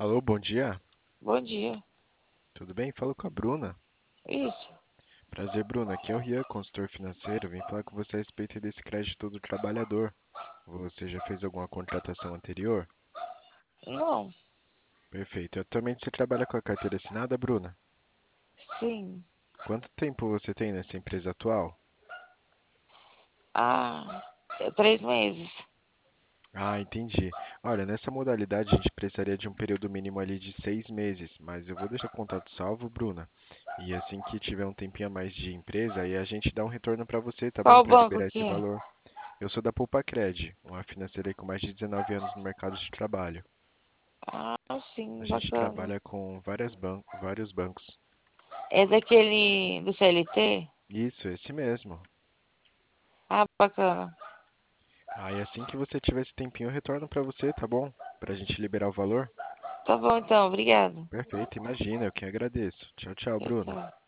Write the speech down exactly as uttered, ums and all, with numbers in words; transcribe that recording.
Alô, bom dia. Bom dia. Tudo bem? Falo com a Bruna. Isso. Prazer, Bruna. Aqui é o Rian, consultor financeiro. Vim falar com você a respeito desse crédito do trabalhador. Você já fez alguma contratação anterior? Não. Perfeito. Atualmente você trabalha com a carteira assinada, Bruna? Sim. Quanto tempo você tem nessa empresa atual? Ah, é três meses. Ah, entendi. Olha, nessa modalidade a gente precisaria de um período mínimo ali de seis meses, mas eu vou deixar o contato salvo, Bruna. E assim que tiver um tempinho a mais de empresa, aí a gente dá um retorno para você, tá bom? Qual Para banco liberar que esse é? valor. Eu sou da Poupacred, uma financeira aí com mais de dezenove anos no mercado de trabalho. Ah, A sim, gente bacana. trabalha com várias ban vários bancos. É daquele do C L T? Isso, esse mesmo. Ah, bacana. Aí assim que você tiver esse tempinho, eu retorno para você, tá bom? Pra gente liberar o valor. Tá bom então, obrigado. Perfeito, imagina, eu que agradeço. Tchau, tchau, Tchau, Bruna. tchau.